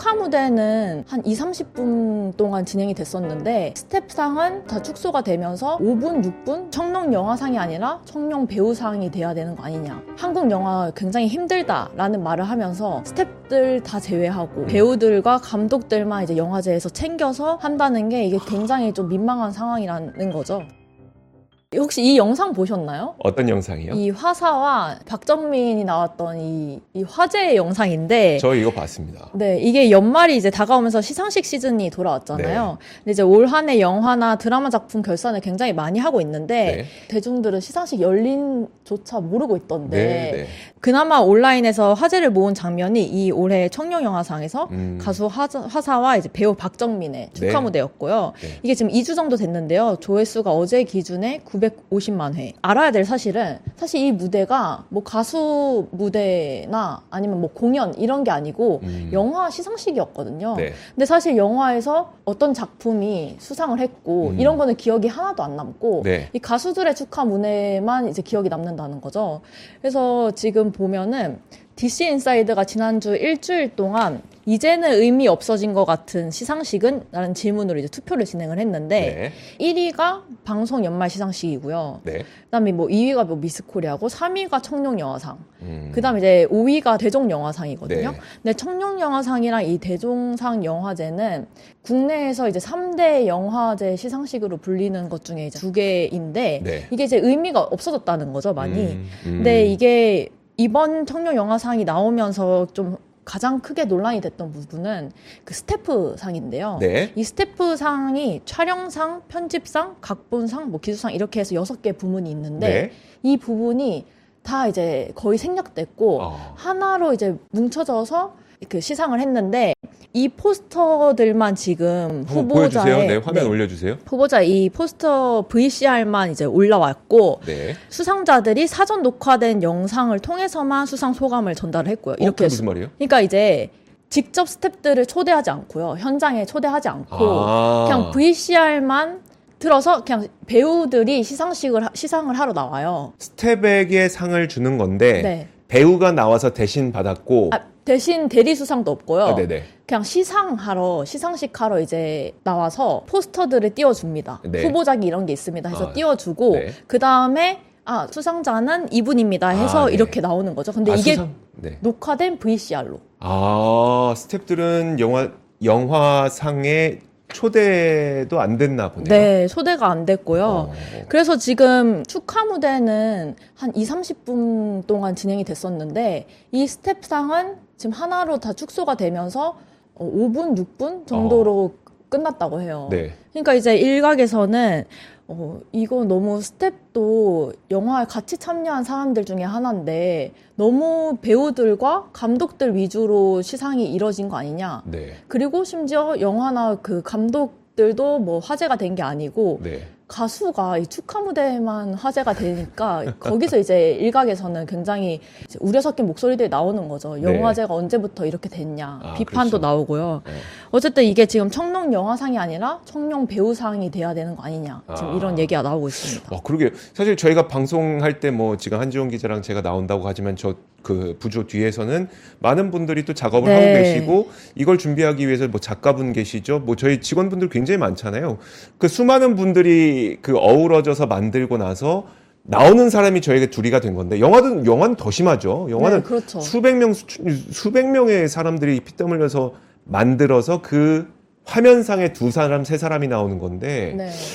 축하 무대는 한 20-30분 동안 진행이 됐었는데 스텝상은 다 축소가 되면서 5분, 6분 청룡 영화상이 아니라 청룡 배우상이 돼야 되는 거 아니냐. 한국 영화 굉장히 힘들다라는 말을 하면서 스텝들 다 제외하고 배우들과 감독들만 이제 영화제에서 챙겨서 한다는 게 이게 굉장히 좀 민망한 상황이라는 거죠. 혹시 이 영상 보셨나요? 어떤 영상이요? 이 화사와 박정민이 나왔던 이 화제의 영상인데 저 이거 봤습니다. 네, 이게 연말이 이제 다가오면서 시상식 시즌이 돌아왔잖아요. 네. 근데 이제 올 한 해 영화나 드라마 작품 결산을 굉장히 많이 하고 있는데 네. 대중들은 시상식 열린조차 모르고 있던데 네. 그나마 온라인에서 화제를 모은 장면이 이 올해 청룡영화상에서 가수 화사와 이제 배우 박정민의 축하 네. 무대였고요. 네. 이게 지금 2주 정도 됐는데요. 조회수가 어제 기준에 950만 회. 알아야 될 사실은 사실 이 무대가 뭐 가수 무대나 아니면 뭐 공연 이런 게 아니고 영화 시상식이었거든요. 네. 근데 사실 영화에서 어떤 작품이 수상을 했고 이런 거는 기억이 하나도 안 남고 네. 이 가수들의 축하 무대만 이제 기억이 남는다는 거죠. 그래서 지금 보면은 DC 인사이드가 지난주 일주일 동안 이제는 의미 없어진 것 같은 시상식은? 라는 질문으로 이제 투표를 진행을 했는데 네. 1위가 방송 연말 시상식이고요. 네. 그다음에 뭐 2위가 뭐 미스 코리아고 3위가 청룡영화상. 그다음에 이제 5위가 대종영화상이거든요. 네. 근데 청룡영화상이랑 이 대종상 영화제는 국내에서 이제 3대 영화제 시상식으로 불리는 것 중에 이제 2개인데 네. 이게 이제 의미가 없어졌다는 거죠, 많이. 근데 이게 이번 청룡영화상이 나오면서 좀 가장 크게 논란이 됐던 부분은 그 스태프상인데요. 네. 이 스태프상이 촬영상, 편집상, 각본상, 뭐 기술상 이렇게 해서 6개 부문이 있는데 네. 이 부분이 다 이제 거의 생략됐고 하나로 이제 뭉쳐져서 그 시상을 했는데 이 포스터들만 지금 보여주세요. 후보자의 네, 화면 올려주세요. 후보자 이 포스터 VCR만 이제 올라왔고 네. 수상자들이 사전 녹화된 영상을 통해서만 수상 소감을 전달을 했고요. 이렇게 그게 무슨 말이에요? 그러니까 이제 직접 스태프들을 초대하지 않고요. 현장에 초대하지 않고 그냥 VCR만 들어서 그냥 배우들이 시상을 하러 나와요. 스텝에게 상을 주는 건데 네. 배우가 나와서 대신 받았고 대신 대리 수상도 없고요. 네네. 그냥 시상식 하러 이제 나와서 포스터들을 띄워줍니다. 네. 후보작이 이런 게 있습니다 해서 띄워주고 네. 그 다음에 수상자는 이분입니다 해서 네. 이렇게 나오는 거죠. 근데 이게 네. 녹화된 VCR로. 스텝들은 영화상에 초대도 안 됐나 보네요. 네, 초대가 안 됐고요. 그래서 지금 축하 무대는 한 20-30분 동안 진행이 됐었는데 이 스텝상은 지금 하나로 다 축소가 되면서 5분, 6분 정도로 끝났다고 해요. 네. 그러니까 이제 일각에서는 이거 너무 스텝도 영화에 같이 참여한 사람들 중에 하나인데 너무 배우들과 감독들 위주로 시상이 이뤄진 거 아니냐. 네. 그리고 심지어 영화나 그 감독들도 뭐 화제가 된 게 아니고 네. 가수가 이 축하 무대만 화제가 되니까 거기서 이제 일각에서는 굉장히 이제 우려 섞인 목소리들이 나오는 거죠. 영화제가 언제부터 이렇게 됐냐. 비판도 그렇죠. 나오고요. 어쨌든 이게 지금 청룡 영화상이 아니라 청룡 배우상이 돼야 되는 거 아니냐. 지금 이런 얘기가 나오고 있습니다. 그러게요. 사실 저희가 방송할 때 뭐 지금 한지원 기자랑 제가 나온다고 하지만 저 그 부조 뒤에서는 많은 분들이 또 작업을 하고 계시고 이걸 준비하기 위해서 뭐 작가분 계시죠. 뭐 저희 직원분들 굉장히 많잖아요. 그 수많은 분들이 그 어우러져서 만들고 나서 나오는 사람이 저에게 둘이가 된 건데 영화는 더 심하죠. 영화는 그렇죠. 수백 명의 사람들이 피땀 흘려서 만들어서 그 화면상에 2사람, 3사람이 나오는 건데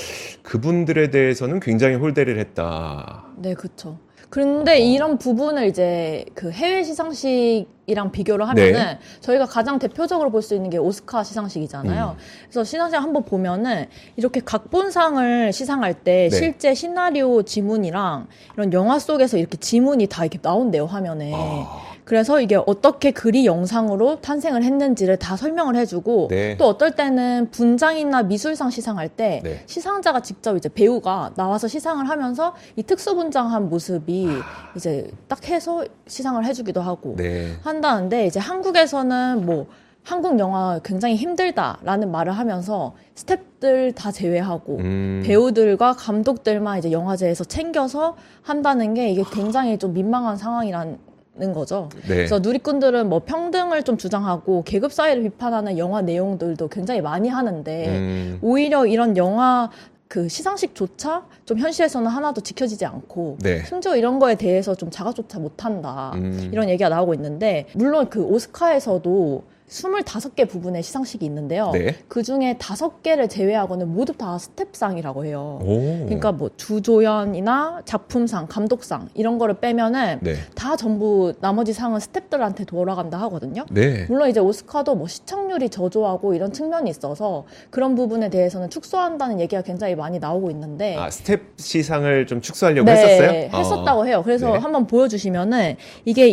그분들에 대해서는 굉장히 홀대를 했다. 네, 그렇죠. 그런데 이런 부분을 이제 그 해외 시상식이랑 비교를 하면은 저희가 가장 대표적으로 볼 수 있는 게 오스카 시상식이잖아요. 그래서 시상식 한번 보면은 이렇게 각본상을 시상할 때 실제 시나리오 지문이랑 이런 영화 속에서 이렇게 지문이 다 이렇게 나온대요, 화면에. 그래서 이게 어떻게 글이 영상으로 탄생을 했는지를 다 설명을 해주고 또 어떨 때는 분장이나 미술상 시상할 때 시상자가 직접 이제 배우가 나와서 시상을 하면서 이 특수 분장한 모습이 이제 딱 해서 시상을 해주기도 하고 한다는데 이제 한국에서는 뭐 한국 영화 굉장히 힘들다라는 말을 하면서 스태프들 다 제외하고 배우들과 감독들만 이제 영화제에서 챙겨서 한다는 게 이게 굉장히 좀 민망한 상황이라는 거죠. 네. 그래서 누리꾼들은 뭐 평등을 좀 주장하고 계급 사회를 비판하는 영화 내용들도 굉장히 많이 하는데 오히려 이런 영화 그 시상식조차 좀 현실에서는 하나도 지켜지지 않고 네. 심지어 이런 거에 대해서 좀 자각조차 못한다 이런 얘기가 나오고 있는데 물론 그 오스카에서도 25개 부분의 시상식이 있는데요. 네. 그중에 5개를 제외하고는 모두 다 스텝상이라고 해요. 오. 그러니까 뭐 주조연이나 작품상, 감독상 이런 거를 빼면은 네. 다 전부 나머지 상은 스텝들한테 돌아간다 하거든요. 네. 물론 이제 오스카도 뭐 시청률이 저조하고 이런 측면이 있어서 그런 부분에 대해서는 축소한다는 얘기가 굉장히 많이 나오고 있는데 스텝 시상을 좀 축소하려고 네, 했었어요? 했었다고 해요. 그래서 네. 한번 보여주시면은 이게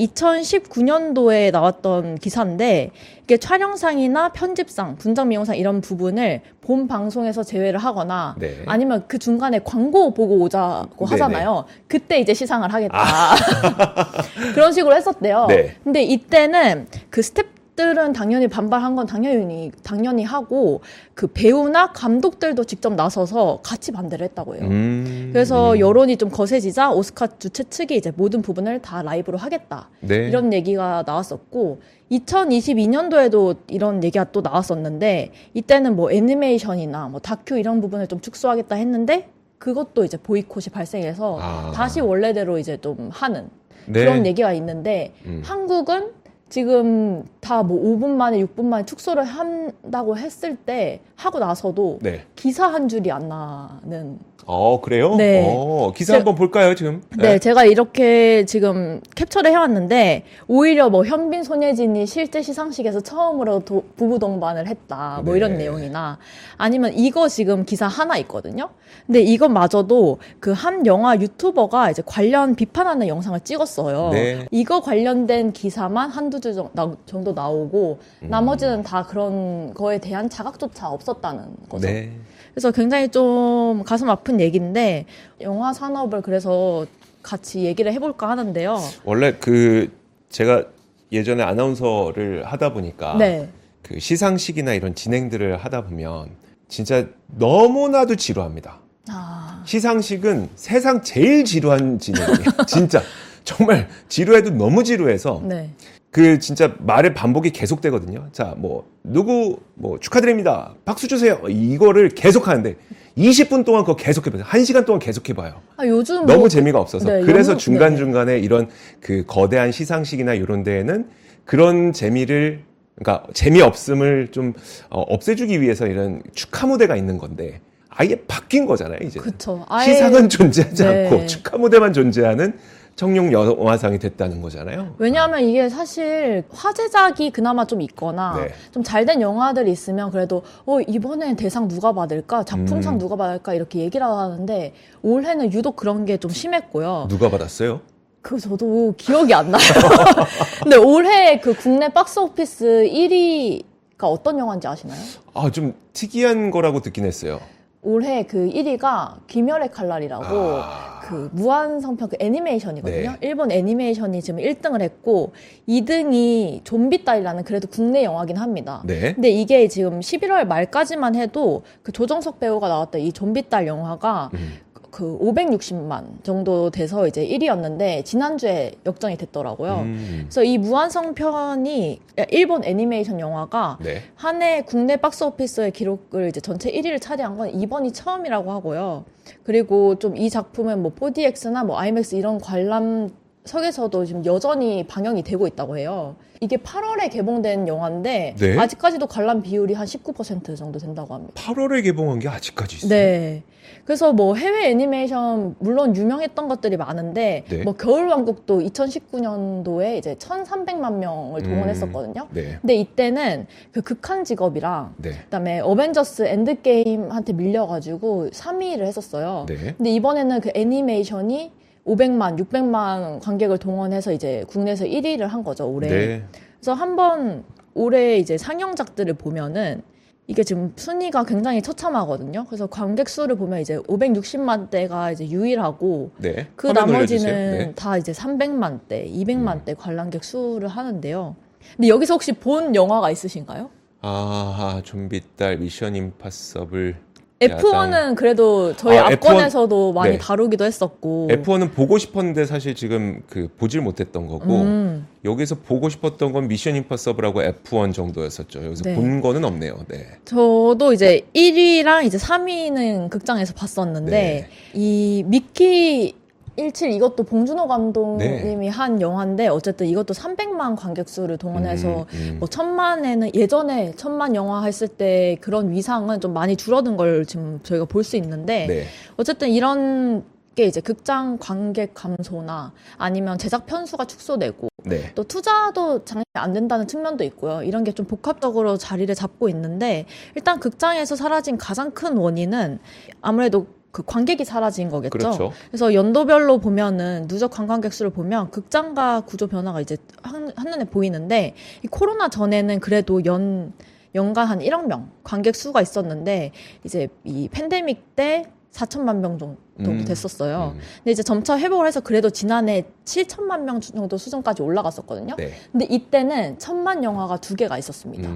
2019년도에 나왔던 기사인데 이게 촬영상이나 편집상, 분장 미용상 이런 부분을 본 방송에서 제외를 하거나 네. 아니면 그 중간에 광고 보고 오자고 하잖아요. 그때 이제 시상을 하겠다. 그런 식으로 했었대요. 네. 근데 이때는 그 스태프들은 당연히 반발한 건 당연히 하고 그 배우나 감독들도 직접 나서서 같이 반대를 했다고 해요. 그래서 여론이 좀 거세지자 오스카 주최 측이 이제 모든 부분을 다 라이브로 하겠다. 네. 이런 얘기가 나왔었고 2022년도에도 이런 얘기가 또 나왔었는데 이때는 뭐 애니메이션이나 뭐 다큐 이런 부분을 좀 축소하겠다 했는데 그것도 이제 보이콧이 발생해서 다시 원래대로 이제 좀 하는 네. 그런 얘기가 있는데 한국은 지금 다 뭐 5분 만에 6분 만에 축소를 한다고 했을 때 하고 나서도 네. 기사 한 줄이 안 나는. 그래요? 네. 기사 한번 볼까요, 지금? 네, 제가 이렇게 지금 캡처를 해왔는데 오히려 뭐 현빈 손예진이 실제 시상식에서 처음으로 부부 동반을 했다 뭐 이런 네. 내용이나 아니면 이거 지금 기사 하나 있거든요. 근데 이것마저도 그 한 영화 유튜버가 이제 관련 비판하는 영상을 찍었어요. 네. 이거 관련된 기사만 한두 줄 정도 나오고 나머지는 다 그런 거에 대한 자각조차 없었다는 거죠. 네. 그래서 굉장히 좀 가슴 아픈 얘기인데 영화 산업을 그래서 같이 얘기를 해볼까 하는데요. 원래 제가 예전에 아나운서를 하다 보니까 네. 그 시상식이나 이런 진행들을 하다 보면 진짜 너무나도 지루합니다. 시상식은 세상 제일 지루한 진행이에요. 진짜 정말 지루해도 너무 지루해서 네. 진짜 말의 반복이 계속되거든요. 자, 누구 축하드립니다. 박수 주세요. 이거를 계속 하는데 20분 동안 그거 계속 해봐요. 1시간 동안 계속 해봐요. 요즘 너무 재미가 없어서. 네, 그래서 중간중간에 이런 그 거대한 시상식이나 이런 데에는 그런 재미를, 그러니까 재미없음을 좀 없애주기 위해서 이런 축하 무대가 있는 건데 아예 바뀐 거잖아요, 이제. 그쵸. 시상은 존재하지 네. 않고 축하 무대만 존재하는 청룡 영화상이 됐다는 거잖아요. 왜냐하면 이게 사실 화제작이 그나마 좀 있거나 네. 좀 잘된 영화들이 있으면 그래도 이번엔 대상 누가 받을까? 작품상 누가 받을까? 이렇게 얘기를 하는데 올해는 유독 그런 게 좀 심했고요. 누가 받았어요? 저도 기억이 안 나요. 근데 올해 그 국내 박스오피스 1위가 어떤 영화인지 아시나요? 좀 특이한 거라고 듣긴 했어요. 올해 그 1위가 귀멸의 칼날이라고 그 무한성편 그 애니메이션이거든요. 네. 일본 애니메이션이 지금 1등을 했고 2등이 좀비 딸이라는 그래도 국내 영화긴 합니다. 네. 근데 이게 지금 11월 말까지만 해도 그 조정석 배우가 나왔던 이 좀비 딸 영화가 그 560만 정도 돼서 이제 1위였는데 지난주에 역전이 됐더라고요. 그래서 이 무한성편이 일본 애니메이션 영화가 네. 한 해 국내 박스오피스의 기록을 이제 전체 1위를 차지한 건 이번이 처음이라고 하고요. 그리고 좀 이 작품은 뭐 4DX나 뭐 IMAX 이런 관람석에서도 지금 여전히 방영이 되고 있다고 해요. 이게 8월에 개봉된 영화인데 네? 아직까지도 관람 비율이 한 19% 정도 된다고 합니다. 8월에 개봉한 게 아직까지 있어요. 네. 그래서 뭐 해외 애니메이션 물론 유명했던 것들이 많은데 네. 뭐 겨울왕국도 2019년도에 이제 1,300만 명을 동원했었거든요. 네. 근데 이때는 그 극한 직업이랑 네. 그다음에 어벤져스 엔드게임한테 밀려가지고 3위를 했었어요. 네. 근데 이번에는 그 애니메이션이 500만, 600만 관객을 동원해서 이제 국내에서 1위를 한 거죠, 올해. 네. 그래서 한번 올해 이제 상영작들을 보면은 이게 지금 순위가 굉장히 처참하거든요. 그래서 관객 수를 보면 이제 560만 대가 이제 유일하고 네. 그 화면 나머지는 올려주세요. 네. 다 이제 300만 대, 200만 대 관람객 수를 하는데요. 근데 여기서 혹시 본 영화가 있으신가요? 좀비 딸 미션 임파서블 F1은 그래도 저희 앞권에서도 많이 다루기도 했었고. F1은 보고 싶었는데 사실 지금 보질 못했던 거고 여기서 보고 싶었던 건 미션 임파서블하고 F1 정도였었죠. 여기서 본 거는 없네요. 네. 저도 이제 1위랑 이제 3위는 극장에서 봤었는데 이 미키 17 이것도 봉준호 감독님이 한 영화인데 어쨌든 이것도 300만 관객 수를 동원해서 뭐 1000만에는 예전에 1000만 영화 했을 때 그런 위상은 좀 많이 줄어든 걸 지금 저희가 볼 수 있는데 어쨌든 이런 게 이제 극장 관객 감소나 아니면 제작 편수가 축소되고 또 투자도 장난이 안 된다는 측면도 있고요. 이런 게 좀 복합적으로 자리를 잡고 있는데 일단 극장에서 사라진 가장 큰 원인은 아무래도 그 관객이 사라진 거겠죠. 그렇죠. 그래서 연도별로 보면은 누적 관광객 수를 보면 극장가 구조 변화가 이제 한눈에 보이는데 이 코로나 전에는 그래도 연간 한 1억 명 관객 수가 있었는데 이제 이 팬데믹 때 4천만 명 정도 됐었어요. 근데 이제 점차 회복을 해서 그래도 지난해 7천만 명 정도 수준까지 올라갔었거든요. 근데 이때는 1000만 영화가 2개가 있었습니다.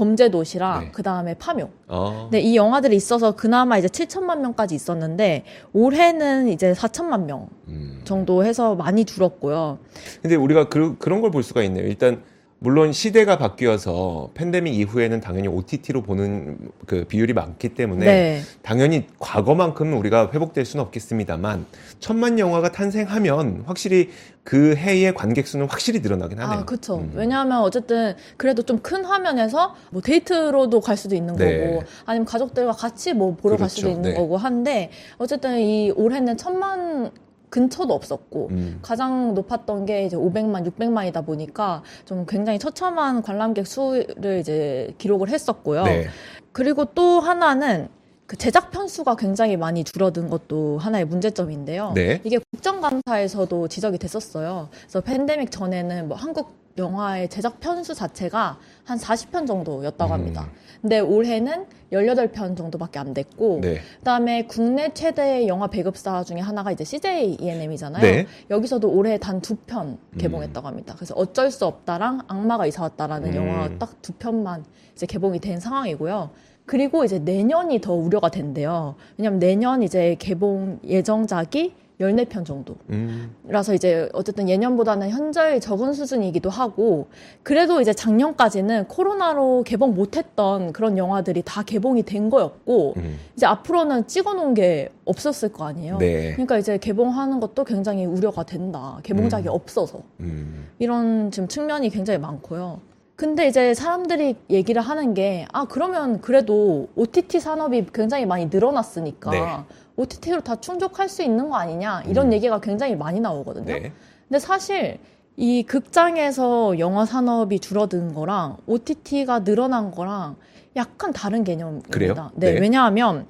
범죄도시랑 그 다음에 파묘. 근데 이 영화들이 있어서 그나마 이제 7천만 명까지 있었는데 올해는 이제 4천만 명 정도 해서 많이 줄었고요. 근데 우리가 그런 걸 볼 수가 있네요. 일단 물론 시대가 바뀌어서 팬데믹 이후에는 당연히 OTT로 보는 그 비율이 많기 때문에 당연히 과거만큼은 우리가 회복될 수는 없겠습니다만 1000만 영화가 탄생하면 확실히 그 해의 관객 수는 확실히 늘어나긴 하네요. 그렇죠. 왜냐하면 어쨌든 그래도 좀 큰 화면에서 뭐 데이트로도 갈 수도 있는 거고 아니면 가족들과 같이 뭐 보러 갈 수도 있는 거고 한데 어쨌든 이 올해는 1000만 근처도 없었고 가장 높았던 게 이제 500만, 600만이다 보니까 좀 굉장히 처참한 관람객 수를 이제 기록을 했었고요. 그리고 또 하나는 그 제작 편수가 굉장히 많이 줄어든 것도 하나의 문제점인데요. 이게 국정감사에서도 지적이 됐었어요. 그래서 팬데믹 전에는 뭐 한국 영화의 제작 편수 자체가 한 40편 정도였다고 합니다. 근데 올해는 18편 정도밖에 안 됐고 그다음에 국내 최대의 영화 배급사 중에 하나가 이제 CJ ENM이잖아요. 여기서도 올해 단 2편 개봉했다고 합니다. 그래서 어쩔 수 없다랑 악마가 이사 왔다라는 영화가 딱 2편만 이제 개봉이 된 상황이고요. 그리고 이제 내년이 더 우려가 된대요. 왜냐면 내년 이제 개봉 예정작이 14편 정도. 라서 이제 어쨌든 예년보다는 현저히 적은 수준이기도 하고 그래도 이제 작년까지는 코로나로 개봉 못했던 그런 영화들이 다 개봉이 된 거였고 이제 앞으로는 찍어놓은 게 없었을 거 아니에요. 그러니까 이제 개봉하는 것도 굉장히 우려가 된다. 개봉작이 없어서. 이런 지금 측면이 굉장히 많고요. 근데 이제 사람들이 얘기를 하는 게 그러면 그래도 OTT 산업이 굉장히 많이 늘어났으니까 OTT로 다 충족할 수 있는 거 아니냐 이런 얘기가 굉장히 많이 나오거든요. 근데 사실 이 극장에서 영화 산업이 줄어든 거랑 OTT가 늘어난 거랑 약간 다른 개념입니다. 그래요? 왜냐하면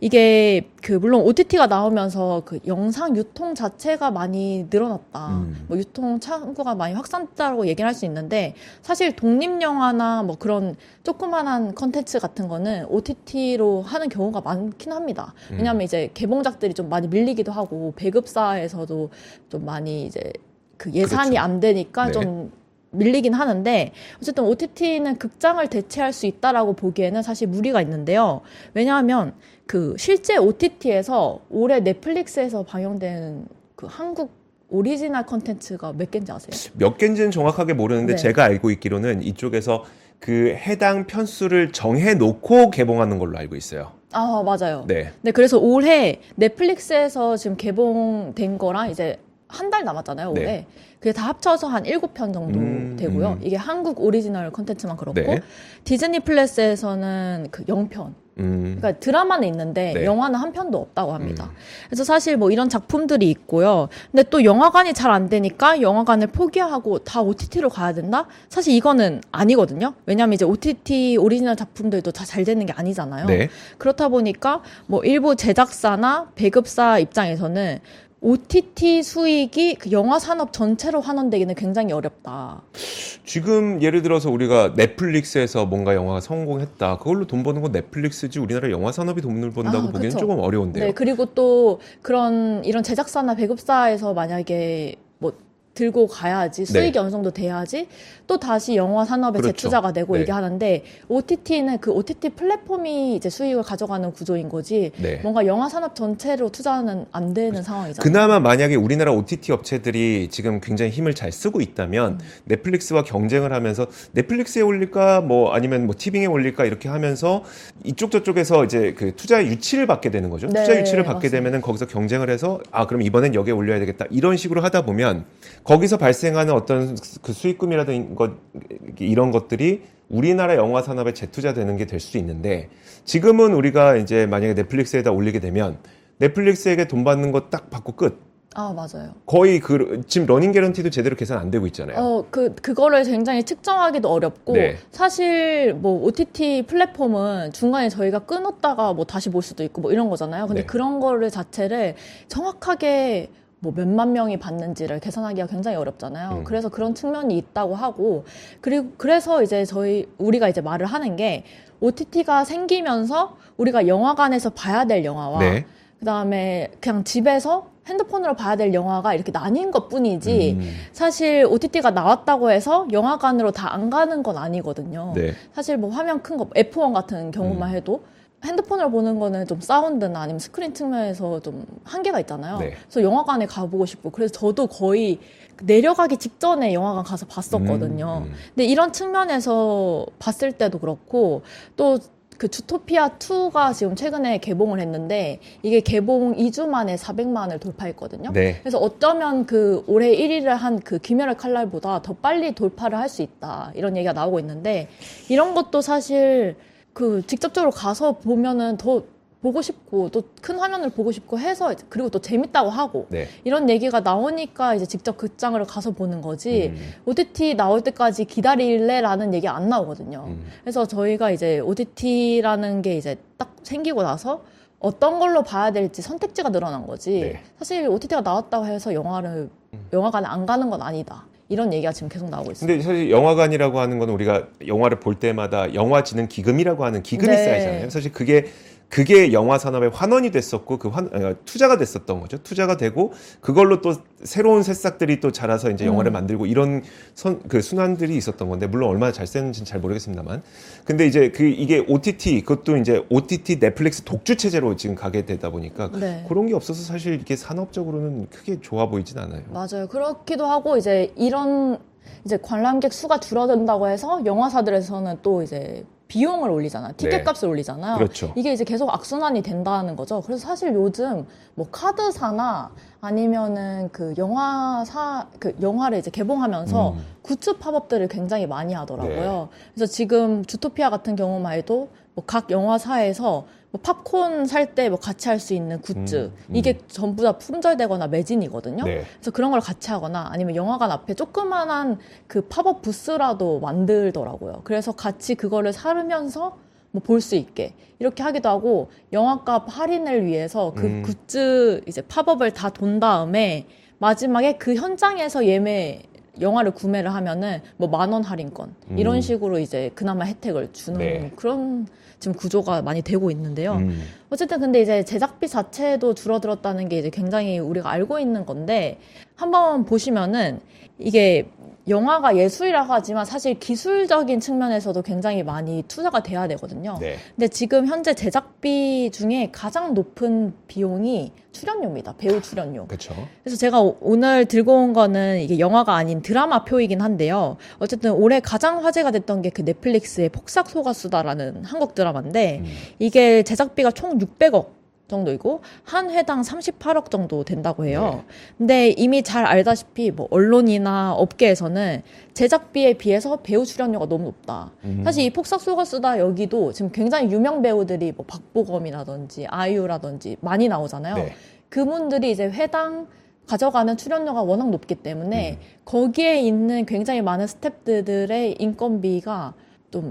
이게 물론 OTT가 나오면서 그 영상 유통 자체가 많이 늘어났다. 뭐 유통 창구가 많이 확산됐다고 얘기를 할 수 있는데 사실 독립 영화나 뭐 그런 조그만한 컨텐츠 같은 거는 OTT로 하는 경우가 많긴 합니다. 왜냐하면 이제 개봉작들이 좀 많이 밀리기도 하고 배급사에서도 좀 많이 이제 그 예산이 안 되니까 좀 밀리긴 하는데 어쨌든 OTT는 극장을 대체할 수 있다라고 보기에는 사실 무리가 있는데요. 왜냐하면 그 실제 OTT에서 올해 넷플릭스에서 방영된 그 한국 오리지널 컨텐츠가 몇 개인지 아세요? 몇 개인지는 정확하게 모르는데 제가 알고 있기로는 이쪽에서 그 해당 편수를 정해놓고 개봉하는 걸로 알고 있어요. 맞아요. 네, 그래서 올해 넷플릭스에서 지금 개봉된 거랑 이제 한 달 남았잖아요, 올해. 그게 다 합쳐서 한 7편 정도 되고요. 이게 한국 오리지널 컨텐츠만 그렇고 디즈니 플러스에서는 그 0편. 그러니까 드라마는 있는데 영화는 한 편도 없다고 합니다. 그래서 사실 뭐 이런 작품들이 있고요. 근데 또 영화관이 잘 안 되니까 영화관을 포기하고 다 OTT로 가야 된다? 사실 이거는 아니거든요. 왜냐하면 이제 OTT 오리지널 작품들도 다 잘 되는 게 아니잖아요. 그렇다 보니까 뭐 일부 제작사나 배급사 입장에서는 OTT 수익이 그 영화 산업 전체로 환원되기는 굉장히 어렵다. 지금 예를 들어서 우리가 넷플릭스에서 뭔가 영화가 성공했다. 그걸로 돈 버는 건 넷플릭스지 우리나라 영화 산업이 돈을 번다고 보기에는 조금 어려운데요. 그리고 또 이런 제작사나 배급사에서 만약에 뭐 들고 가야지 수익이 네. 어느 정도 돼야지 또 다시 영화 산업에 그렇죠. 재투자가 되고 네. 이게 하는데 OTT는 그 OTT 플랫폼이 이제 수익을 가져가는 구조인 거지 네. 뭔가 영화 산업 전체로 투자는 안 되는 상황이잖아요. 그나마 만약에 우리나라 OTT 업체들이 지금 굉장히 힘을 잘 쓰고 있다면 넷플릭스와 경쟁을 하면서 넷플릭스에 올릴까 뭐 아니면 뭐 티빙에 올릴까 이렇게 하면서 이쪽 저쪽에서 이제 그 투자의 유치를 받게 되는 거죠. 네, 투자 유치를 받게 맞습니다. 되면은 거기서 경쟁을 해서 그럼 이번엔 여기에 올려야 되겠다 이런 식으로 하다 보면 거기서 발생하는 어떤 그 수익금이라든가 이런 것들이 우리나라 영화 산업에 재투자되는 게 될 수 있는데 지금은 우리가 이제 만약에 넷플릭스에다 올리게 되면 넷플릭스에게 돈 받는 거 딱 받고 끝. 맞아요. 거의 지금 러닝 개런티도 제대로 계산 안 되고 있잖아요. 그거를 굉장히 측정하기도 어렵고, 네. 사실 뭐 OTT 플랫폼은 중간에 저희가 끊었다가 뭐 다시 볼 수도 있고 뭐 이런 거잖아요. 근데 네. 그런 거를 자체를 정확하게 뭐 몇만 명이 봤는지를 계산하기가 굉장히 어렵잖아요. 그래서 그런 측면이 있다고 하고, 그래서 이제 우리가 이제 말을 하는 게 OTT가 생기면서 우리가 영화관에서 봐야 될 영화와 네. 그다음에 그냥 집에서 핸드폰으로 봐야 될 영화가 이렇게 나뉜 것 뿐이지 사실 OTT가 나왔다고 해서 영화관으로 다 안 가는 건 아니거든요. 네. 사실 뭐 화면 큰 거 F1 같은 경우만 해도 핸드폰으로 보는 거는 좀 사운드나 아니면 스크린 측면에서 좀 한계가 있잖아요. 네. 그래서 영화관에 가보고 싶고 그래서 저도 거의 내려가기 직전에 영화관 가서 봤었거든요. 근데 이런 측면에서 봤을 때도 그렇고 또 그 주토피아 2가 지금 최근에 개봉을 했는데 이게 개봉 2주 만에 400만을 돌파했거든요. 네. 그래서 어쩌면 그 올해 1위를 한 그 귀멸의 칼날보다 더 빨리 돌파를 할 수 있다 이런 얘기가 나오고 있는데 이런 것도 사실 그 직접적으로 가서 보면은 더 보고 싶고 또 큰 화면을 보고 싶고 해서 그리고 또 재밌다고 하고 네. 이런 얘기가 나오니까 이제 직접 극장을 가서 보는 거지 OTT 나올 때까지 기다릴래라는 얘기 안 나오거든요. 그래서 저희가 이제 OTT라는 게 이제 딱 생기고 나서 어떤 걸로 봐야 될지 선택지가 늘어난 거지. 네. 사실 OTT가 나왔다고 해서 영화관에 안 가는 건 아니다. 이런 얘기가 지금 계속 나오고 있습니다. 근데 사실 영화관이라고 하는 건 우리가 영화를 볼 때마다 영화진흥기금이라고 하는 기금이 네. 쌓이잖아요. 사실 그게 영화 산업의 환원이 됐었고 투자가 됐었던 거죠. 투자가 되고 그걸로 또 새로운 새싹들이 또 자라서 이제 영화를 만들고 이런 그 순환들이 있었던 건데 물론 얼마나 잘 쓰는지는 잘 모르겠습니다만. 근데 이제 이게 OTT 그것도 이제 OTT 넷플릭스 독주 체제로 지금 가게 되다 보니까 네. 그런 게 없어서 사실 이게 산업적으로는 크게 좋아 보이진 않아요. 맞아요. 그렇기도 하고 이제 이런 이제 관람객 수가 줄어든다고 해서 영화사들에서는 또 이제 비용을 올리잖아요. 티켓값을 올리잖아요. 그렇죠. 이게 이제 계속 악순환이 된다는 거죠. 그래서 사실 요즘 뭐 카드사나 아니면은 그 영화를 이제 개봉하면서 굿즈 팝업들을 굉장히 많이 하더라고요. 그래서 지금 주토피아 같은 경우만 해도 뭐 각 영화사에서 뭐 팝콘 살 때 뭐 같이 할 수 있는 굿즈 이게 전부 다 품절되거나 매진이거든요. 네. 그래서 그런 걸 같이 하거나 아니면 영화관 앞에 조그만한 그 팝업 부스라도 만들더라고요. 그래서 같이 그거를 사르면서 뭐 볼 수 있게 이렇게 하기도 하고 영화값 할인을 위해서 그 굿즈 이제 팝업을 다 돈 다음에 마지막에 그 현장에서 영화를 구매를 하면은 뭐 10,000원 할인권 이런 식으로 이제 그나마 혜택을 주는 네. 그런 지금 구조가 많이 되고 있는데요. 어쨌든 근데 이제 제작비 자체도 줄어들었다는 게 이제 굉장히 우리가 알고 있는 건데 한번 보시면은 이게 영화가 예술이라고 하지만 사실 기술적인 측면에서도 굉장히 많이 투자가 돼야 되거든요. 네. 근데 지금 현재 제작비 중에 가장 높은 비용이 출연료입니다. 배우 출연료. 그렇죠. 그래서 제가 오늘 들고 온 거는 이게 영화가 아닌 드라마표이긴 한데요. 어쨌든 올해 가장 화제가 됐던 게 그 넷플릭스의 폭삭소가수다라는 한국 드라마인데 이게 제작비가 총 600억 정도이고 한 회당 38억 정도 된다고 해요. 근데 이미 잘 알다시피 뭐 언론이나 업계에서는 제작비에 비해서 배우 출연료가 너무 높다. 사실 이 폭삭소가수다 여기도 지금 굉장히 유명 배우들이 뭐 박보검이라든지 아이유라든지 많이 나오잖아요. 네. 그분들이 이제 회당 가져가는 출연료가 워낙 높기 때문에 거기에 있는 굉장히 많은 스태프들의 인건비가 좀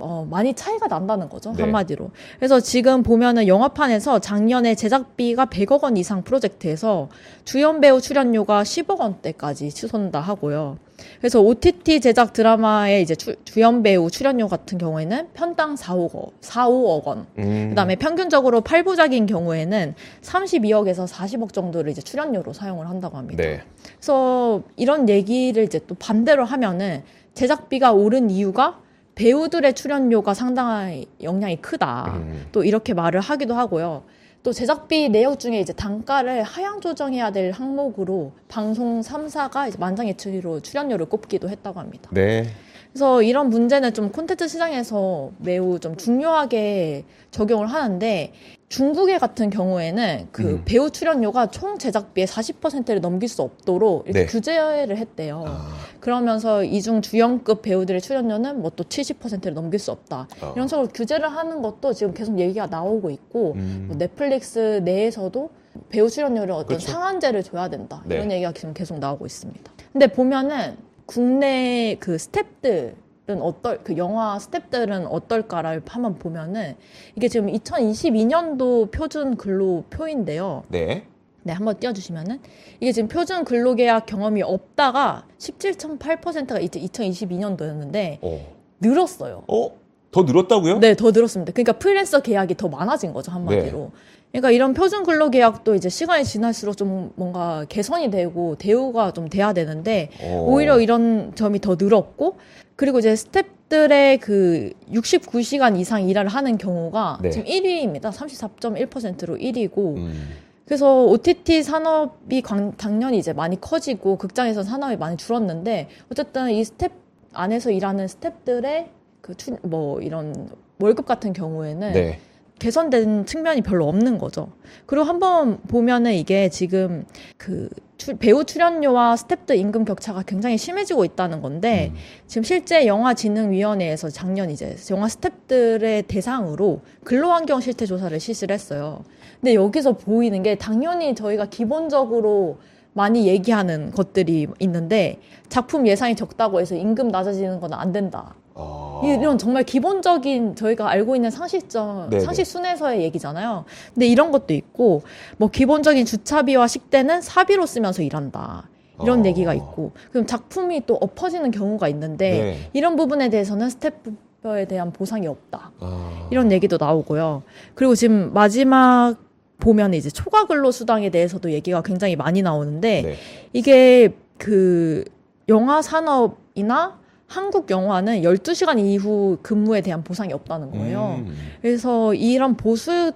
많이 차이가 난다는 거죠. 네. 한마디로. 그래서 지금 보면은 영화판에서 작년에 제작비가 100억 원 이상 프로젝트에서 주연 배우 출연료가 10억 원대까지 치솟는다 하고요. 그래서 OTT 제작 드라마의 이제 주연 배우 출연료 같은 경우에는 편당 5억 원. 그다음에 평균적으로 8부작인 경우에는 32억에서 40억 정도를 이제 출연료로 사용을 한다고 합니다. 네. 그래서 이런 얘기를 이제 또 반대로 하면은 제작비가 오른 이유가 배우들의 출연료가 상당히 영향이 크다. 또 이렇게 말을 하기도 하고요. 또 제작비 내역 중에 이제 단가를 하향 조정해야 될 항목으로 방송 3사가 이제 만장일치로 출연료를 꼽기도 했다고 합니다. 네. 그래서 이런 문제는 좀 콘텐츠 시장에서 매우 좀 중요하게 적용을 하는데 중국의 같은 경우에는 그 배우 출연료가 총 제작비의 40%를 넘길 수 없도록 이렇게 네. 규제를 했대요. 그러면서 이중 주연급 배우들의 출연료는 뭐 또 70%를 넘길 수 없다. 이런 식으로 규제를 하는 것도 지금 계속 얘기가 나오고 있고 뭐 넷플릭스 내에서도 배우 출연료를 어떤 그렇죠. 상한제를 줘야 된다. 네. 이런 얘기가 지금 계속 나오고 있습니다. 근데 보면은 국내 그 스탭들은 그 영화 스탭들은 어떨까를 한번 보면은 이게 지금 2022년도 표준 근로표인데요. 네. 네, 한번 띄워주시면은 이게 지금 표준 근로계약 경험이 없다가 17.8%가 이제 2022년도였는데 늘었어요. 더 늘었다고요? 네, 더 늘었습니다. 그러니까 프리랜서 계약이 더 많아진 거죠, 한마디로. 네. 그러니까 이런 표준 근로계약도 이제 시간이 지날수록 좀 뭔가 개선이 되고 대우가 좀 돼야 되는데 오히려 이런 점이 더 늘었고 그리고 이제 스태프들의 그 69시간 이상 일을 하는 경우가 네. 지금 1위입니다. 34.1%로 1위고 그래서 OTT 산업이 당연히 이제 많이 커지고 극장에서 산업이 많이 줄었는데 어쨌든 이 스텝 안에서 일하는 스텝들의 이런 월급 같은 경우에는 네. 개선된 측면이 별로 없는 거죠. 그리고 한번 보면은 이게 지금 그 배우 출연료와 스태프들 임금 격차가 굉장히 심해지고 있다는 건데 지금 실제 영화진흥위원회에서 작년 이제 영화 스태프들의 대상으로 근로환경 실태 조사를 실시를 했어요. 근데 여기서 보이는 게 당연히 저희가 기본적으로 많이 얘기하는 것들이 있는데 작품 예산이 적다고 해서 임금 낮아지는 건 안 된다. 이런 정말 기본적인 저희가 알고 있는 상식 순에서의 얘기잖아요. 근데 이런 것도 있고 뭐 기본적인 주차비와 식대는 사비로 쓰면서 일한다. 이런 얘기가 있고 그럼 작품이 또 엎어지는 경우가 있는데 이런 부분에 대해서는 스태프에 대한 보상이 없다. 이런 얘기도 나오고요. 그리고 지금 마지막 보면 이제 초과 근로 수당에 대해서도 얘기가 굉장히 많이 나오는데 이게 그 영화 산업이나 한국 영화는 12시간 이후 근무에 대한 보상이 없다는 거예요. 그래서 이런 보수에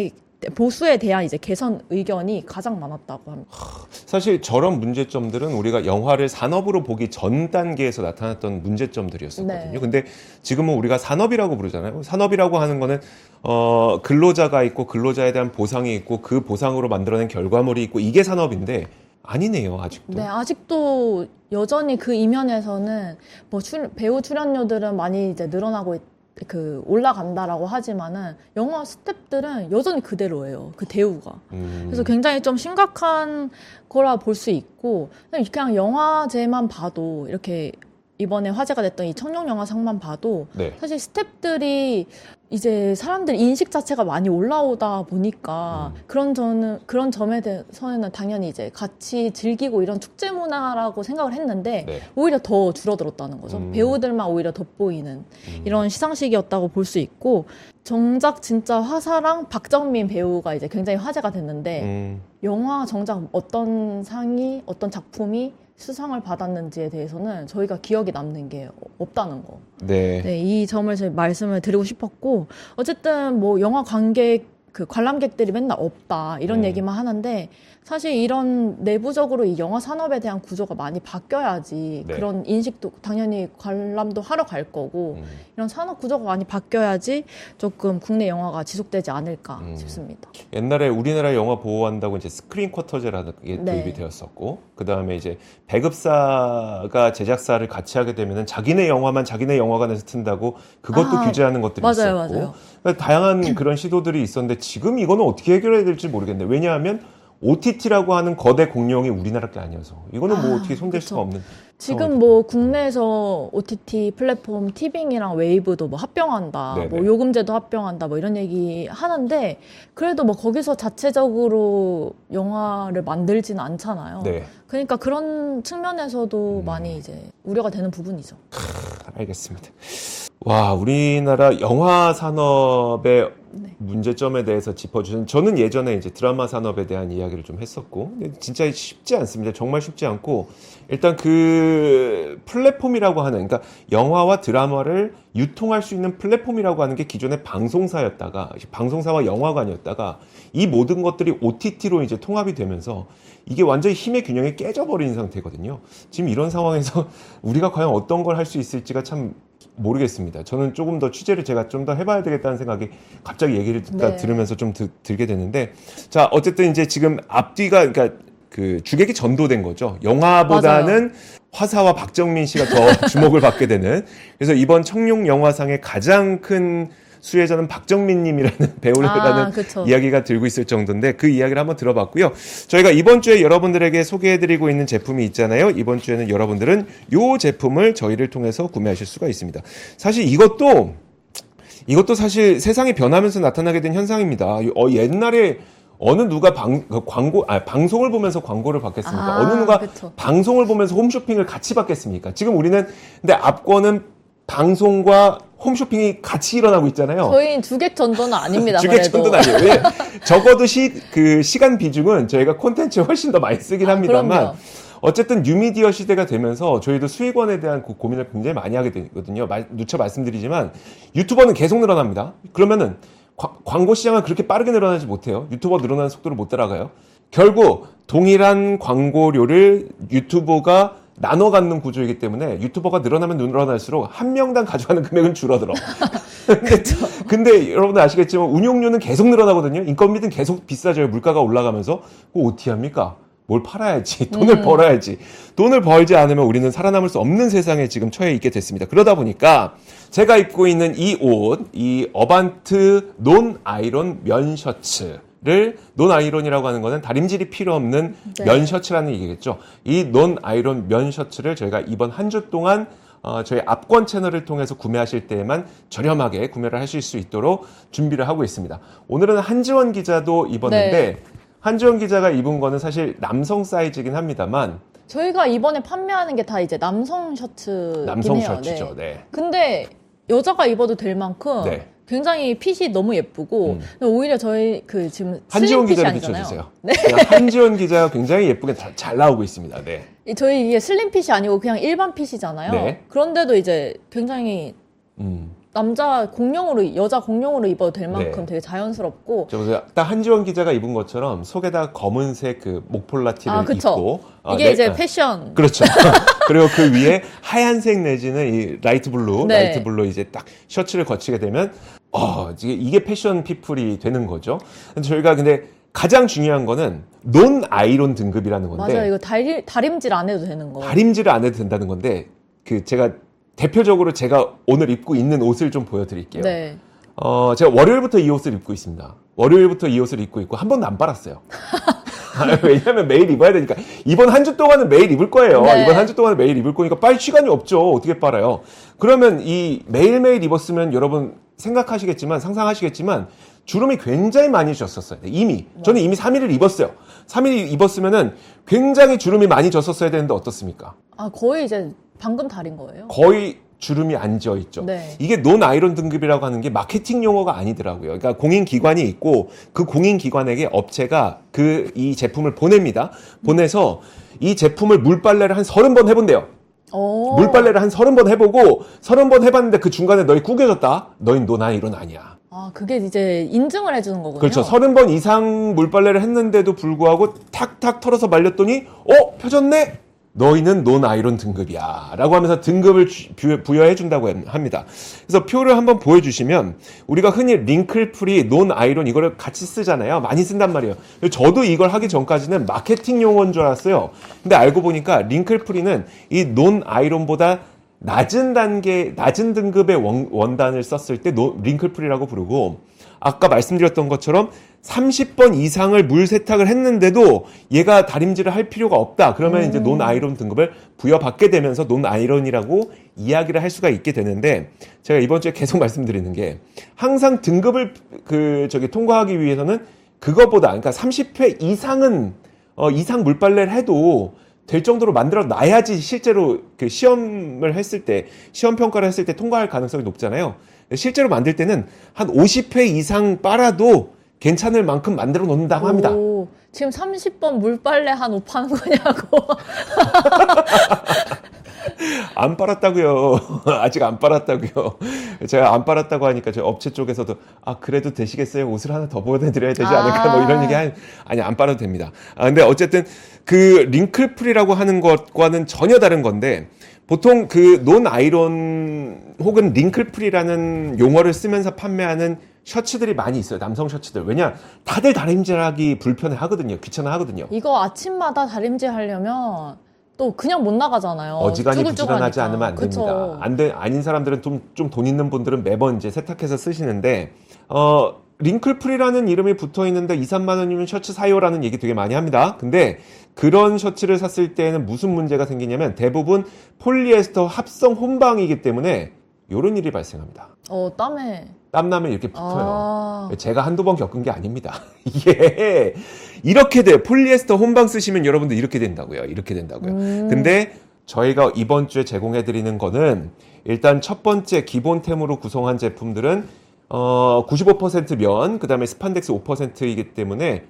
대한 이제 개선 의견이 가장 많았다고 합니다. 사실 저런 문제점들은 우리가 영화를 산업으로 보기 전 단계에서 나타났던 문제점들이었었거든요. 네. 근데 지금은 우리가 산업이라고 부르잖아요. 산업이라고 하는 거는 근로자가 있고 근로자에 대한 보상이 있고 그 보상으로 만들어낸 결과물이 있고 이게 산업인데 아니네요, 아직도. 네, 아직도 여전히 그 이면에서는 뭐 배우 출연료들은 많이 이제 늘어나고 올라간다라고 하지만은 영화 스태프들은 여전히 그대로예요. 그 대우가. 그래서 굉장히 좀 심각한 거라 볼 수 있고 그냥 영화제만 봐도 이렇게 이번에 화제가 됐던 이 청룡영화상만 봐도 사실 스태프들이 이제 사람들 인식 자체가 많이 올라오다 보니까 그런 점에 대해서는 당연히 이제 같이 즐기고 이런 축제 문화라고 생각을 했는데 오히려 더 줄어들었다는 거죠. 배우들만 오히려 돋보이는 이런 시상식이었다고 볼 수 있고 정작 진짜 화사랑 박정민 배우가 이제 굉장히 화제가 됐는데 영화 정작 어떤 작품이 수상을 받았는지에 대해서는 저희가 기억이 남는 게 없다는 거. 네, 이 점을 제가 말씀을 드리고 싶었고 어쨌든 뭐 영화 관람객들이 맨날 없다 이런 얘기만 하는데 사실 이런 내부적으로 이 영화 산업에 대한 구조가 많이 바뀌어야지 그런 인식도 당연히 관람도 하러 갈 거고 이런 산업 구조가 많이 바뀌어야지 조금 국내 영화가 지속되지 않을까 싶습니다. 옛날에 우리나라 영화 보호한다고 이제 스크린 쿼터제라는 게 도입이 되었었고 그 다음에 이제 배급사가 제작사를 같이 하게 되면은 자기네 영화만 자기네 영화관에서 튼다고 그것도 규제하는 것들이 있었고 맞아요. 그러니까 다양한 그런 시도들이 있었는데 지금 이거는 어떻게 해결해야 될지 모르겠네요. 왜냐하면 OTT라고 하는 거대 공룡이 우리나라 게 아니어서 이거는 뭐 어떻게 손댈 수가 없는. 지금 뭐 국내에서 OTT 플랫폼 티빙이랑 웨이브도 뭐 합병한다, 네네. 뭐 요금제도 합병한다, 뭐 이런 얘기 하는데 그래도 뭐 거기서 자체적으로 영화를 만들지는 않잖아요. 네. 그러니까 그런 측면에서도 많이 이제 우려가 되는 부분이죠. 알겠습니다. 와, 우리나라 영화 산업의 네. 문제점에 대해서 짚어주신, 저는 예전에 이제 드라마 산업에 대한 이야기를 좀 했었고, 근데 진짜 쉽지 않습니다. 정말 쉽지 않고, 일단 그 플랫폼이라고 하는, 그러니까 영화와 드라마를 유통할 수 있는 플랫폼이라고 하는 게 기존의 방송사였다가, 방송사와 영화관이었다가, 이 모든 것들이 OTT로 이제 통합이 되면서, 이게 완전히 힘의 균형이 깨져버린 상태거든요. 지금 이런 상황에서 우리가 과연 어떤 걸 할 수 있을지가 참 모르겠습니다. 저는 조금 더 취재를 제가 좀 더 해봐야 되겠다는 생각이 갑자기 얘기를 들으면서 좀 들게 되는데, 자, 어쨌든 이제 지금 앞뒤가, 그러니까 그 주객이 전도된 거죠. 영화보다는 맞아요. 화사와 박정민 씨가 더 주목을 받게 되는. 그래서 이번 청룡 영화상의 가장 큰 수혜자는 박정민님이라는 배우라는 이야기가 들고 있을 정도인데, 그 이야기를 한번 들어봤고요. 저희가 이번 주에 여러분들에게 소개해드리고 있는 제품이 있잖아요. 이번 주에는 여러분들은 이 제품을 저희를 통해서 구매하실 수가 있습니다. 사실 이것도 사실 세상이 변하면서 나타나게 된 현상입니다. 옛날에 어느 누가 방송을 보면서 광고를 받겠습니까? 어느 누가 그쵸. 방송을 보면서 홈쇼핑을 같이 받겠습니까? 지금 우리는 근데 앞권은 방송과 홈쇼핑이 같이 일어나고 있잖아요. 저희는 주객 전도는 아닙니다. 주객 전도는 아니에요. 왜? 적어도 시간 비중은 저희가 콘텐츠에 훨씬 더 많이 쓰긴 합니다만, 그럼요. 어쨌든 뉴미디어 시대가 되면서 저희도 수익원에 대한 고민을 굉장히 많이 하게 되거든요. 누차 말씀드리지만 유튜버는 계속 늘어납니다. 그러면은 광고 시장은 그렇게 빠르게 늘어나지 못해요. 유튜버 늘어나는 속도를 못 따라가요. 결국 동일한 광고료를 유튜버가 나눠 갖는 구조이기 때문에 유튜버가 늘어나면 늘어날수록 한 명당 가져가는 금액은 줄어들어. 근데 여러분들 아시겠지만 운용료는 계속 늘어나거든요. 인건비는 계속 비싸져요. 물가가 올라가면서. 그거 어떻게 합니까? 뭘 팔아야지. 돈을 벌어야지. 돈을 벌지 않으면 우리는 살아남을 수 없는 세상에 지금 처해 있게 됐습니다. 그러다 보니까 제가 입고 있는 이 옷, 이 어반트 논 아이론 면 셔츠를, 논 아이론이라고 하는 거는 다림질이 필요 없는 면 셔츠라는 얘기겠죠. 이 논 아이론 면 셔츠를 저희가 이번 한 주 동안 저희 압권 채널을 통해서 구매하실 때에만 저렴하게 구매를 하실 수 있도록 준비를 하고 있습니다. 오늘은 한지원 기자도 입었는데 한지원 기자가 입은 거는 사실 남성 사이즈긴 합니다만, 저희가 이번에 판매하는 게 다 이제 남성 셔츠긴 남성 해요. 셔츠죠. 네. 근데 여자가 입어도 될 만큼 굉장히 핏이 너무 예쁘고, 오히려 저희 지금 한지원 슬림 핏이 기자를 아니잖아요. 비춰주세요. 네. 한지원 기자가 굉장히 예쁘게 잘 나오고 있습니다. 네. 저희 이게 슬림 핏이 아니고 그냥 일반 핏이잖아요. 네. 그런데도 이제 굉장히 남자 공룡으로, 여자 공룡으로 입어도 될 만큼 되게 자연스럽고. 딱 한지원 기자가 입은 것처럼 속에다 검은색 그 목폴라티를 입고. 이게 이제 패션. 그렇죠. 그리고 그 위에 하얀색 내지는 이 라이트 블루 이제 딱 셔츠를 거치게 되면, 이게 패션 피플이 되는 거죠. 저희가 근데 가장 중요한 거는 논 아이론 등급이라는 건데. 맞아요. 이거 다림질 안 해도 되는 거. 다림질을 안 해도 된다는 건데, 제가 대표적으로 제가 오늘 입고 있는 옷을 좀 보여드릴게요. 네. 제가 월요일부터 이 옷을 입고 있습니다. 월요일부터 이 옷을 입고 있고 한 번도 안 빨았어요. 왜냐하면 매일 입어야 되니까. 이번 한 주 동안은 매일 입을 거예요. 네. 이번 한 주 동안은 매일 입을 거니까 빨 시간이 없죠. 어떻게 빨아요? 그러면 이 매일매일 입었으면 여러분 상상하시겠지만 주름이 굉장히 많이 졌었어요. 이미. 저는 이미 3일을 입었어요. 3일 입었으면은 굉장히 주름이 많이 졌었어야 되는데 어떻습니까? 거의 이제 방금 다린 거예요. 거의 주름이 안 져 있죠. 네. 이게 논 아이론 등급이라고 하는 게 마케팅 용어가 아니더라고요. 그러니까 공인기관이 있고 그 공인기관에게 업체가 이 제품을 보냅니다. 보내서 이 제품을 물빨래를 한 30번 해본대요. 물빨래를 한 30번 해보고 30번 해봤는데 그 중간에 너희 구겨졌다? 너희 논 아이론 아니야. 그게 이제 인증을 해주는 거군요. 그렇죠. 30번 이상 물빨래를 했는데도 불구하고 탁탁 털어서 말렸더니 펴졌네? 너희는 논 아이론 등급이야 라고 하면서 등급을 부여해 준다고 합니다. 그래서 표를 한번 보여주시면, 우리가 흔히 링클프리, 논 아이론 이거를 같이 쓰잖아요. 많이 쓴단 말이에요. 저도 이걸 하기 전까지는 마케팅 용어인 줄 알았어요. 근데 알고 보니까 링클프리는 이 논 아이론보다 낮은 등급의 원단을 썼을 때 링클프리라고 부르고, 아까 말씀드렸던 것처럼 30번 이상을 물 세탁을 했는데도 얘가 다림질을 할 필요가 없다. 그러면 이제 논 아이론 등급을 부여받게 되면서 논 아이론이라고 이야기를 할 수가 있게 되는데, 제가 이번 주에 계속 말씀드리는 게, 항상 등급을 통과하기 위해서는 그거보다, 그러니까 30회 이상 물빨래를 해도 될 정도로 만들어 놔야지 실제로 그 시험을 했을 때, 시험 평가를 했을 때 통과할 가능성이 높잖아요. 실제로 만들 때는 한 50회 이상 빨아도 괜찮을 만큼 만들어 놓는다고 합니다. 지금 30번 물빨래 한 옷 파는 거냐고. 안 빨았다고요. 아직 안 빨았다고요. 제가 안 빨았다고 하니까 저희 업체 쪽에서도 그래도 되시겠어요? 옷을 하나 더 보내드려야 되지 않을까? 뭐 이런 얘기 아니 안 빨아도 됩니다. 근데 어쨌든 그 링클프리라고 하는 것과는 전혀 다른 건데, 보통 그 논 아이론 혹은 링클프리라는 용어를 쓰면서 판매하는 셔츠들이 많이 있어요. 남성 셔츠들. 왜냐? 다들 다림질하기 불편해 하거든요. 귀찮아 하거든요. 이거 아침마다 다림질 하려면 또 그냥 못 나가잖아요. 어지간히 부지런하지 않으면 안 그쵸. 됩니다. 아닌 사람들은 좀 돈 있는 분들은 매번 이제 세탁해서 쓰시는데, 링클프리라는 이름이 붙어 있는데 2, 3만 원이면 셔츠 사요라는 얘기 되게 많이 합니다. 근데 그런 셔츠를 샀을 때는 무슨 문제가 생기냐면, 대부분 폴리에스터 합성 혼방이기 때문에 이런 일이 발생합니다. 땀나면 이렇게 붙어요. 제가 한두 번 겪은 게 아닙니다. 이게 이렇게 돼요. 폴리에스터 혼방 쓰시면 여러분들 이렇게 된다고요. 근데 저희가 이번 주에 제공해드리는 거는, 일단 첫 번째 기본템으로 구성한 제품들은 95% 면, 그 다음에 스판덱스 5%이기 때문에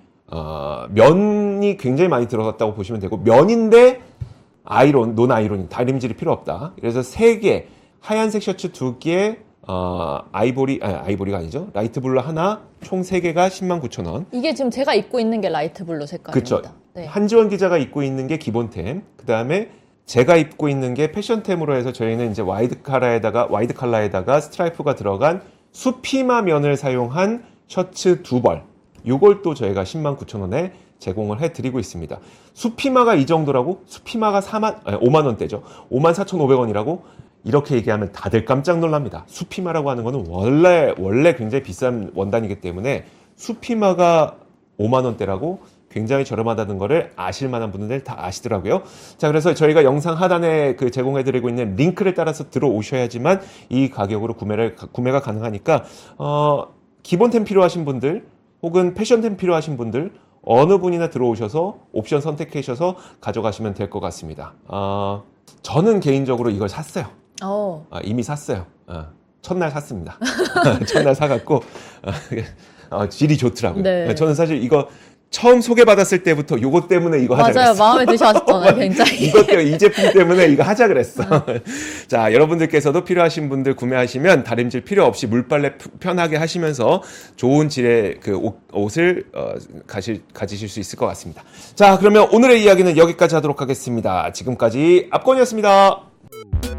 면이 굉장히 많이 들어갔다고 보시면 되고, 면인데 논 아이론, 다림질이 필요 없다. 그래서 3개, 하얀색 셔츠 2개, 아이보리가 아니죠. 라이트 블루 하나, 총 3개가 109,000원. 이게 지금 제가 입고 있는 게 라이트 블루 색깔입니다. 그렇죠. 네. 한지원 기자가 입고 있는 게 기본템. 그 다음에 제가 입고 있는 게 패션템으로 해서, 저희는 이제 와이드 컬러에다가 스트라이프가 들어간 수피마 면을 사용한 셔츠 2벌. 요걸 또 저희가 109,000원에 제공을 해드리고 있습니다. 수피마가 이 정도라고? 수피마가 5만원대죠. 54,500원이라고? 이렇게 얘기하면 다들 깜짝 놀랍니다. 수피마라고 하는 거는 원래 굉장히 비싼 원단이기 때문에 수피마가 5만원대라고 굉장히 저렴하다는 거를 아실 만한 분들 다 아시더라고요. 자, 그래서 저희가 영상 하단에 제공해드리고 있는 링크를 따라서 들어오셔야지만 이 가격으로 구매가 가능하니까, 기본템 필요하신 분들, 혹은 패션템 필요하신 분들, 어느 분이나 들어오셔서 옵션 선택하셔서 가져가시면 될 것 같습니다. 저는 개인적으로 이걸 샀어요. 이미 샀어요. 첫날 샀습니다. 첫날 사갖고 질이 좋더라고요. 네. 저는 사실 이거 처음 소개받았을 때부터 요거 때문에 이거 하자 그랬어. 맞아요. 마음에 드셨잖아요. 굉장히. 이것 때문에, 이 제품 때문에 이거 하자 그랬어. 자, 여러분들께서도 필요하신 분들 구매하시면 다림질 필요 없이 물빨래 편하게 하시면서 좋은 질의 그 옷을 가지실 수 있을 것 같습니다. 자, 그러면 오늘의 이야기는 여기까지 하도록 하겠습니다. 지금까지 압권이었습니다.